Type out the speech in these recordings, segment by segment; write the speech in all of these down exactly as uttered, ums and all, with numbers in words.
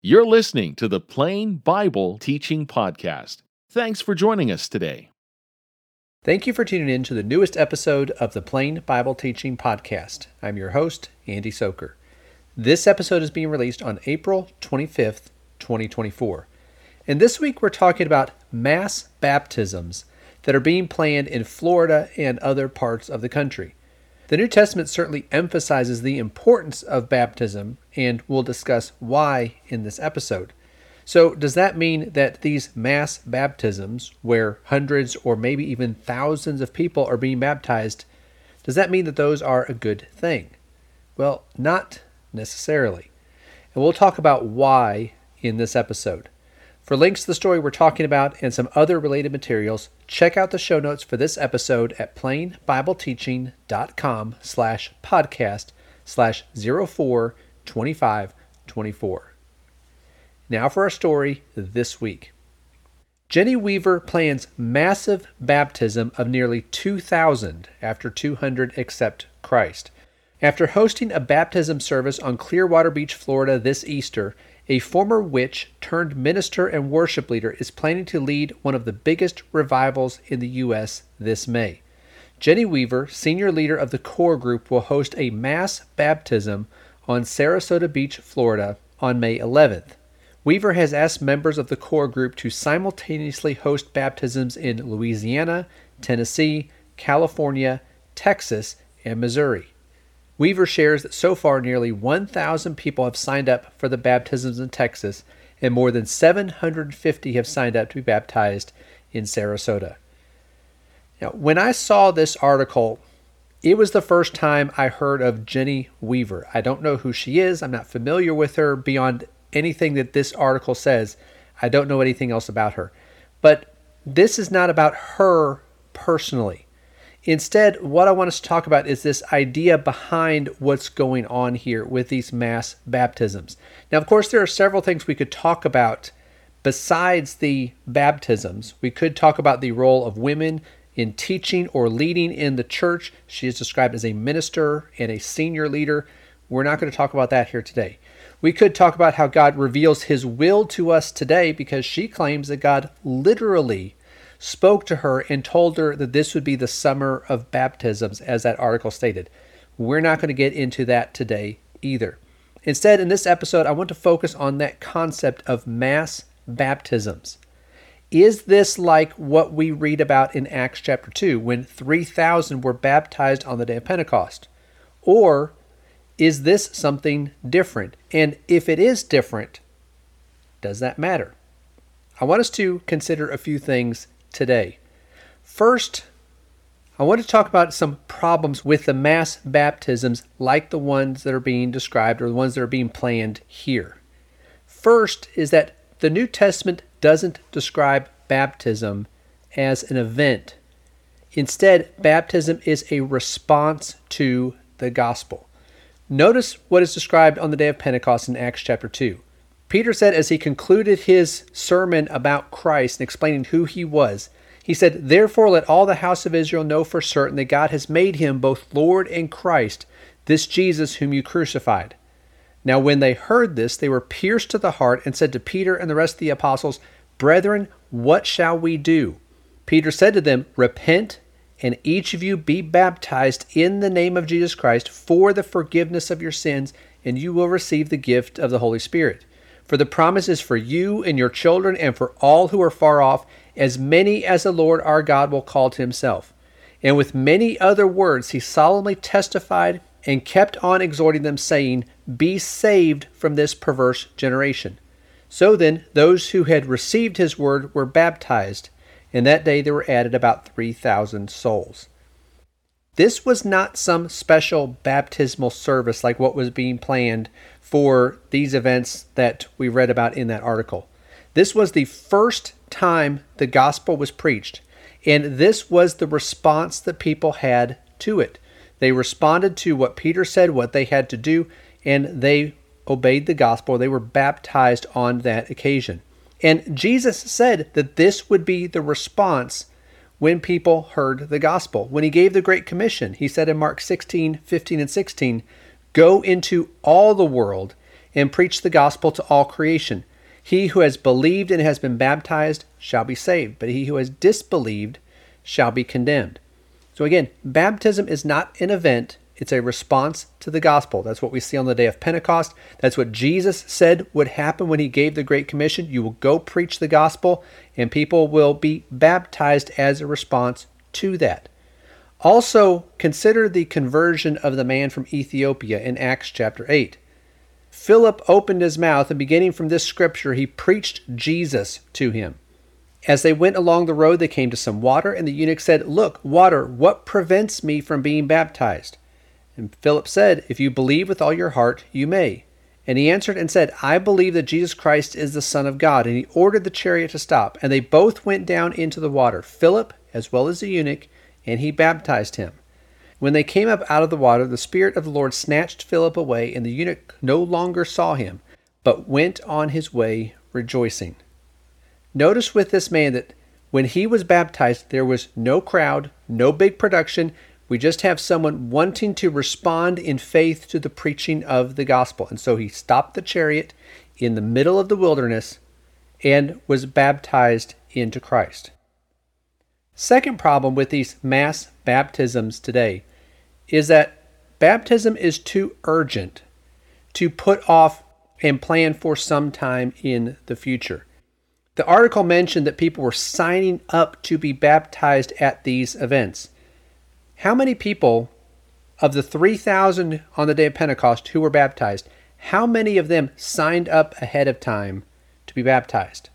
You're listening to the Plain Bible Teaching Podcast. Thanks for joining us today. Thank you for tuning in to the newest episode of the Plain Bible Teaching Podcast. I'm your host, Andy Soker. This episode is being released on April twenty-fifth, twenty twenty-four. And this week we're talking about mass baptisms that are being planned in Florida and other parts of the country. The New Testament certainly emphasizes the importance of baptism, and we'll discuss why in this episode. So does that mean that these mass baptisms, where hundreds or maybe even thousands of people are being baptized, does that mean that those are a good thing? Well, not necessarily. And we'll talk about why in this episode. For links to the story we're talking about and some other related materials, check out the show notes for this episode at plainbibleteaching.com slash podcast slash 04 25 24. Now for our story this week. Jenny Weaver plans massive baptism of nearly two thousand after two hundred accept Christ. After hosting a baptism service on Clearwater Beach, Florida this Easter, a former witch turned minister and worship leader is planning to lead one of the biggest revivals in the U S this May. Jenny Weaver, senior leader of the core group, will host a mass baptism on Sarasota Beach, Florida on May eleventh. Weaver has asked members of the core group to simultaneously host baptisms in Louisiana, Tennessee, California, Texas, and Missouri. Weaver shares that so far nearly one thousand people have signed up for the baptisms in Texas, and more than seven hundred fifty have signed up to be baptized in Sarasota. Now, when I saw this article, it was the first time I heard of Jenny Weaver. I don't know who she is. I'm not familiar with her beyond anything that this article says. I don't know anything else about her. But this is not about her personally. Instead, what I want us to talk about is this idea behind what's going on here with these mass baptisms. Now, of course, there are several things we could talk about besides the baptisms. We could talk about the role of women in teaching or leading in the church. She is described as a minister and a senior leader. We're not going to talk about that here today. We could talk about how God reveals His will to us today, because she claims that God literally spoke to her and told her that this would be the summer of baptisms, as that article stated. We're not going to get into that today either. Instead, in this episode, I want to focus on that concept of mass baptisms. Is this like what we read about in Acts chapter two, when three thousand were baptized on the day of Pentecost? Or is this something different? And if it is different, does that matter? I want us to consider a few things today. First, I want to talk about some problems with the mass baptisms like the ones that are being described or the ones that are being planned here. First is that the New Testament doesn't describe baptism as an event. Instead, baptism is a response to the gospel. Notice what is described on the day of Pentecost in Acts chapter two. Peter said, as he concluded his sermon about Christ and explaining who he was, he said, "Therefore let all the house of Israel know for certain that God has made him both Lord and Christ, this Jesus whom you crucified." Now when they heard this, they were pierced to the heart and said to Peter and the rest of the apostles, "Brethren, what shall we do?" Peter said to them, "Repent, and each of you be baptized in the name of Jesus Christ for the forgiveness of your sins, and you will receive the gift of the Holy Spirit. For the promise is for you and your children and for all who are far off, as many as the Lord our God will call to himself." And with many other words he solemnly testified and kept on exhorting them, saying, "Be saved from this perverse generation." So then, those who had received his word were baptized, and that day there were added about three thousand souls. This was not some special baptismal service like what was being planned for these events that we read about in that article. This was the first time the gospel was preached, and this was the response that people had to it. They responded to what Peter said, what they had to do, and they obeyed the gospel. They were baptized on that occasion. And Jesus said that this would be the response when people heard the gospel. When he gave the Great Commission, he said in Mark sixteen, fifteen, and sixteen, "Go into all the world and preach the gospel to all creation. He who has believed and has been baptized shall be saved, but he who has disbelieved shall be condemned. So again, baptism is not an event, it's a response to the gospel. That's what we see on the day of Pentecost. That's what Jesus said would happen when he gave the Great Commission. You will go preach the gospel, and people will be baptized as a response to that. Also, consider the conversion of the man from Ethiopia in Acts chapter eight. Philip opened his mouth, and beginning from this scripture, he preached Jesus to him. As they went along the road, they came to some water, and the eunuch said, "Look, water, what prevents me from being baptized?" And Philip said, "If you believe with all your heart, you may." And he answered and said, "I believe that Jesus Christ is the Son of God." And he ordered the chariot to stop, and they both went down into the water, Philip as well as the eunuch, and he baptized him. When they came up out of the water, the Spirit of the Lord snatched Philip away, and the eunuch no longer saw him, but went on his way rejoicing. Notice with this man that when he was baptized, there was no crowd, no big production. We just have someone wanting to respond in faith to the preaching of the gospel. And so he stopped the chariot in the middle of the wilderness and was baptized into Christ. Second problem with these mass baptisms today is that baptism is too urgent to put off and plan for some time in the future. The article mentioned that people were signing up to be baptized at these events. How many people of the three thousand on the day of Pentecost who were baptized, how many of them signed up ahead of time to be baptized?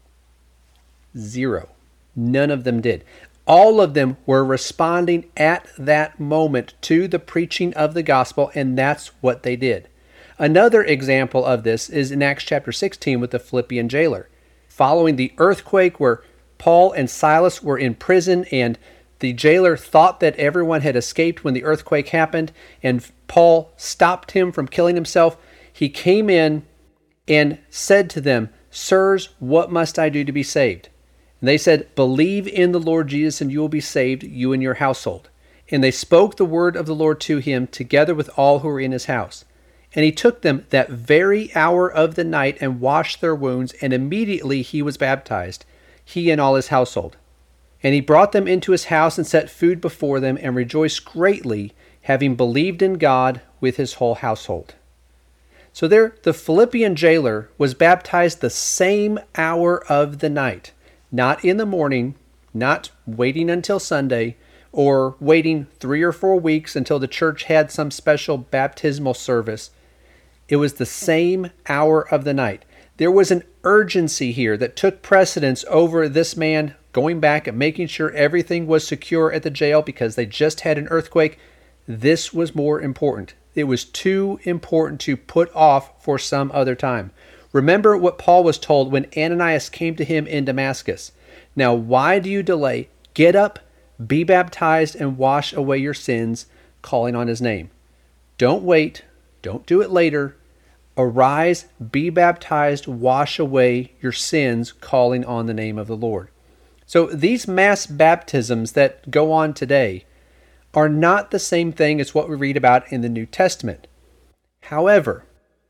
Zero. None of them did. All of them were responding at that moment to the preaching of the gospel, and that's what they did. Another example of this is in Acts chapter sixteen with the Philippian jailer. Following the earthquake where Paul and Silas were in prison, and the jailer thought that everyone had escaped when the earthquake happened, and Paul stopped him from killing himself, he came in and said to them, "Sirs, what must I do to be saved?" And they said, "Believe in the Lord Jesus, and you will be saved, you and your household." And they spoke the word of the Lord to him, together with all who were in his house. And he took them that very hour of the night and washed their wounds, and immediately he was baptized, he and all his household. And he brought them into his house and set food before them, and rejoiced greatly, having believed in God with his whole household. So there, the Philippian jailer was baptized the same hour of the night. Not in the morning, not waiting until Sunday, or waiting three or four weeks until the church had some special baptismal service. It was the same hour of the night. There was an urgency here that took precedence over this man going back and making sure everything was secure at the jail because they just had an earthquake. This was more important. It was too important to put off for some other time. Remember what Paul was told when Ananias came to him in Damascus. "Now why do you delay? Get up, be baptized, and wash away your sins, calling on his name." Don't wait. Don't do it later. Arise, be baptized, wash away your sins, calling on the name of the Lord. So these mass baptisms that go on today are not the same thing as what we read about in the New Testament. However,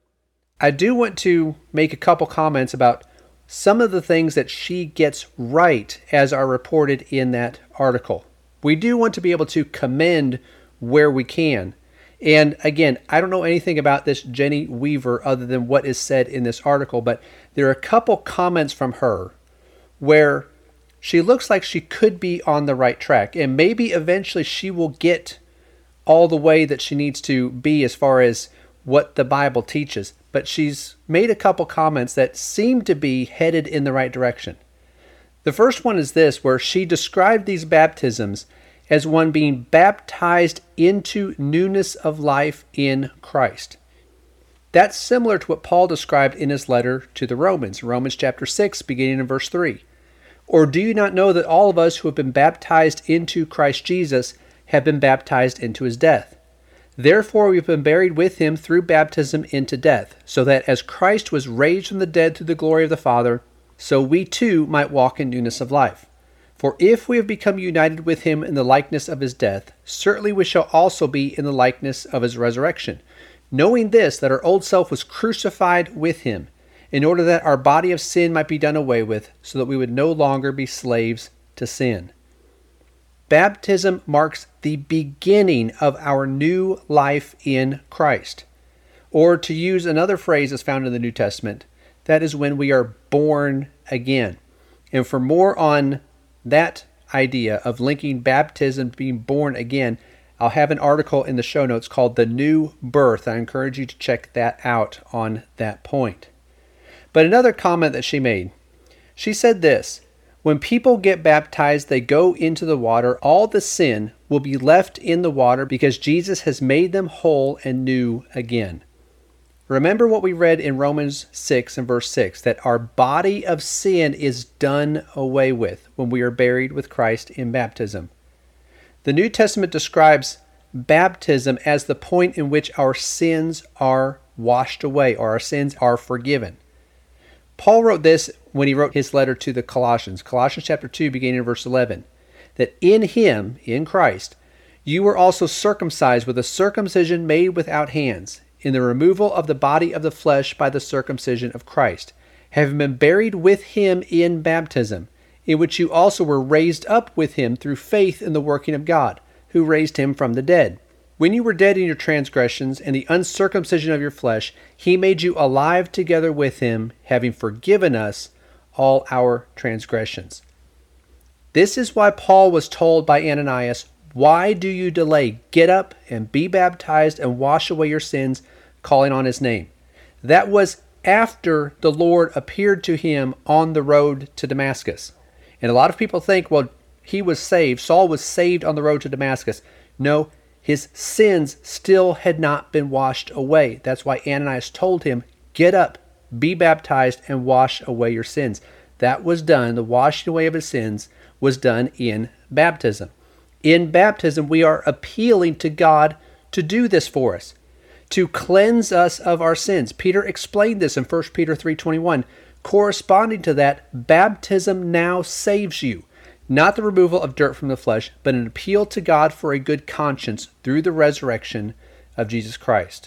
I do want to make a couple comments about some of the things that she gets right as are reported in that article. We do want to be able to commend where we can. And again, I don't know anything about this Jenny Weaver other than what is said in this article, but there are a couple comments from her where she looks like she could be on the right track, and maybe eventually she will get all the way that she needs to be as far as what the Bible teaches. But she's made a couple comments that seem to be headed in the right direction. The first one is this, where she described these baptisms as one being baptized into newness of life in Christ. That's similar to what Paul described in his letter to the Romans, Romans chapter six, beginning in verse three. "Or do you not know that all of us who have been baptized into Christ Jesus have been baptized into his death? Therefore we have been buried with him through baptism into death, so that as Christ was raised from the dead through the glory of the Father, so we too might walk in newness of life. For if we have become united with him in the likeness of his death, certainly we shall also be in the likeness of his resurrection. knowing this, that our old self was crucified with him, in order that our body of sin might be done away with, so that we would no longer be slaves to sin. Baptism marks the beginning of our new life in Christ. Or to use another phrase that's found in the New Testament, that is when we are born again. And for more on that idea of linking baptism to being born again, I'll have an article in the show notes called The New Birth. I encourage you to check that out on that point. But another comment that she made, she said this: when people get baptized, they go into the water. All the sin will be left in the water because Jesus has made them whole and new again. Remember what we read in Romans six and verse six, that our body of sin is done away with when we are buried with Christ in baptism. The New Testament describes baptism as the point in which our sins are washed away, or our sins are forgiven. Paul wrote this when he wrote his letter to the Colossians, Colossians chapter two, beginning in verse eleven, that in him, in Christ, you were also circumcised with a circumcision made without hands, in the removal of the body of the flesh by the circumcision of Christ, having been buried with him in baptism, in which you also were raised up with him through faith in the working of God, who raised him from the dead. When you were dead in your transgressions and the uncircumcision of your flesh, he made you alive together with him, having forgiven us all our transgressions. This is why Paul was told by Ananias, "Why do you delay? Get up and be baptized and wash away your sins, calling on his name." That was after the Lord appeared to him on the road to Damascus. And a lot of people think, well, he was saved. Saul was saved on the road to Damascus. No, his sins still had not been washed away. That's why Ananias told him, get up, be baptized, and wash away your sins. That was done. The washing away of his sins was done in baptism. In baptism, we are appealing to God to do this for us, to cleanse us of our sins. Peter explained this in First Peter three twenty-one. Corresponding to that, baptism now saves you. Not the removal of dirt from the flesh, but an appeal to God for a good conscience through the resurrection of Jesus Christ.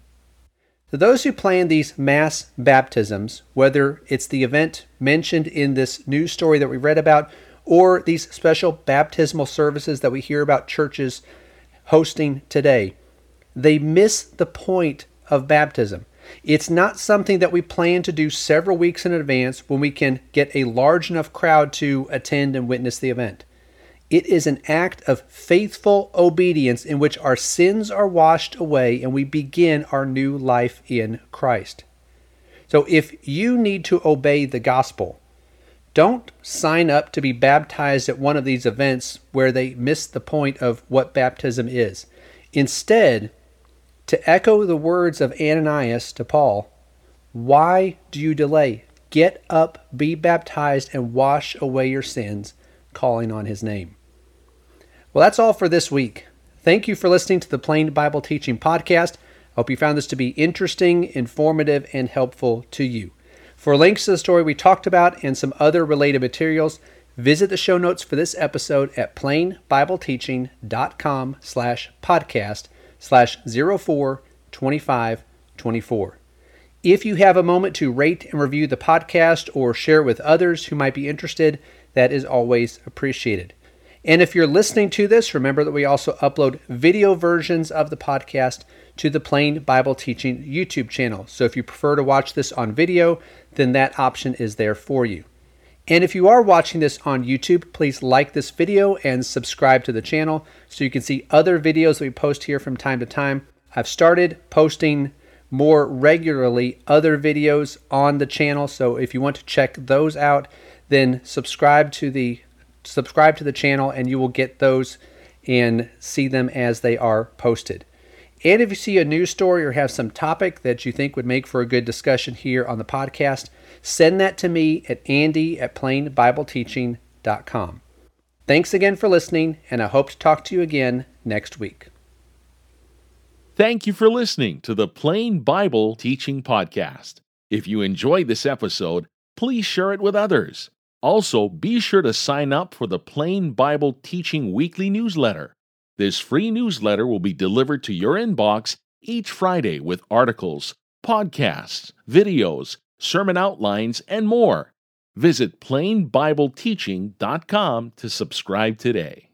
To those who plan these mass baptisms, whether it's the event mentioned in this news story that we read about, or these special baptismal services that we hear about churches hosting today, they miss the point of baptism. It's not something that we plan to do several weeks in advance when we can get a large enough crowd to attend and witness the event. It is an act of faithful obedience in which our sins are washed away and we begin our new life in Christ. So if you need to obey the gospel, don't sign up to be baptized at one of these events where they miss the point of what baptism is. Instead, to echo the words of Ananias to Paul, why do you delay? Get up, be baptized, and wash away your sins, calling on his name. Well, that's all for this week. Thank you for listening to the Plain Bible Teaching Podcast. I hope you found this to be interesting, informative, and helpful to you. For links to the story we talked about and some other related materials, visit the show notes for this episode at plainbibleteaching.com slash podcast slash zero four twenty-five twenty-four. If you have a moment to rate and review the podcast or share it with others who might be interested, that is always appreciated. And if you're listening to this, remember that we also upload video versions of the podcast to the Plain Bible Teaching YouTube channel. So if you prefer to watch this on video, then that option is there for you. And if you are watching this on YouTube, please like this video and subscribe to the channel so you can see other videos that we post here from time to time. I've started posting more regularly other videos on the channel, so if you want to check those out, then subscribe to the subscribe to the channel and you will get those and see them as they are posted. And if you see a news story or have some topic that you think would make for a good discussion here on the podcast, send that to me at andy at plainbibleteaching.com. Thanks again for listening, and I hope to talk to you again next week. Thank you for listening to the Plain Bible Teaching Podcast. If you enjoyed this episode, please share it with others. Also, be sure to sign up for the Plain Bible Teaching Weekly Newsletter. This free newsletter will be delivered to your inbox each Friday with articles, podcasts, videos, sermon outlines, and more. Visit plain bible teaching dot com to subscribe today.